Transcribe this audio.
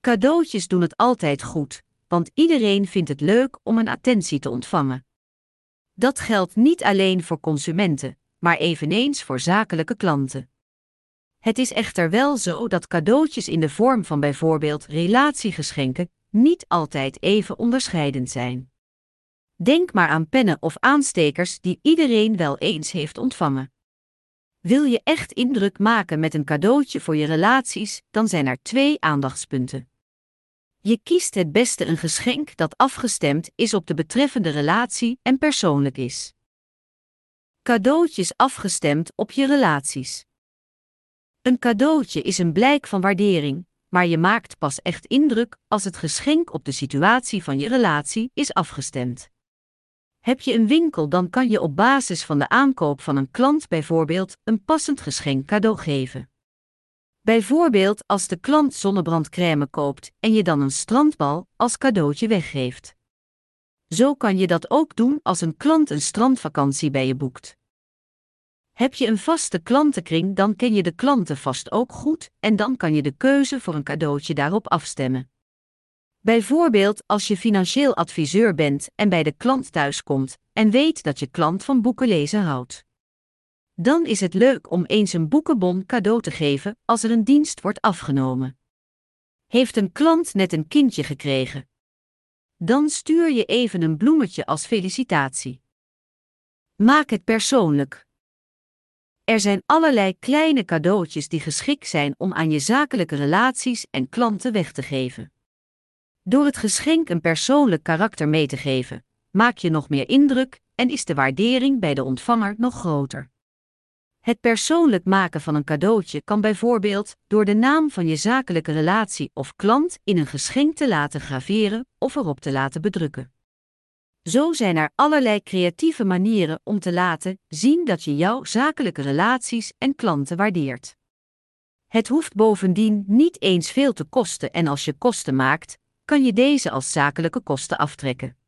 Cadeautjes doen het altijd goed, want iedereen vindt het leuk om een attentie te ontvangen. Dat geldt niet alleen voor consumenten, maar eveneens voor zakelijke klanten. Het is echter wel zo dat cadeautjes in de vorm van bijvoorbeeld relatiegeschenken niet altijd even onderscheidend zijn. Denk maar aan pennen of aanstekers die iedereen wel eens heeft ontvangen. Wil je echt indruk maken met een cadeautje voor je relaties, dan zijn er 2 aandachtspunten. Je kiest het beste een geschenk dat afgestemd is op de betreffende relatie en persoonlijk is. Cadeautjes afgestemd op je relaties. Een cadeautje is een blijk van waardering, maar je maakt pas echt indruk als het geschenk op de situatie van je relatie is afgestemd. Heb je een winkel, dan kan je op basis van de aankoop van een klant bijvoorbeeld een passend geschenk cadeau geven. Bijvoorbeeld als de klant zonnebrandcrème koopt en je dan een strandbal als cadeautje weggeeft. Zo kan je dat ook doen als een klant een strandvakantie bij je boekt. Heb je een vaste klantenkring, dan ken je de klanten vast ook goed en dan kan je de keuze voor een cadeautje daarop afstemmen. Bijvoorbeeld als je financieel adviseur bent en bij de klant thuiskomt en weet dat je klant van boeken lezen houdt. Dan is het leuk om eens een boekenbon cadeau te geven als er een dienst wordt afgenomen. Heeft een klant net een kindje gekregen? Dan stuur je even een bloemetje als felicitatie. Maak het persoonlijk. Er zijn allerlei kleine cadeautjes die geschikt zijn om aan je zakelijke relaties en klanten weg te geven. Door het geschenk een persoonlijk karakter mee te geven, maak je nog meer indruk en is de waardering bij de ontvanger nog groter. Het persoonlijk maken van een cadeautje kan bijvoorbeeld door de naam van je zakelijke relatie of klant in een geschenk te laten graveren of erop te laten bedrukken. Zo zijn er allerlei creatieve manieren om te laten zien dat je jouw zakelijke relaties en klanten waardeert. Het hoeft bovendien niet eens veel te kosten en als je kosten maakt, kan je deze als zakelijke kosten aftrekken.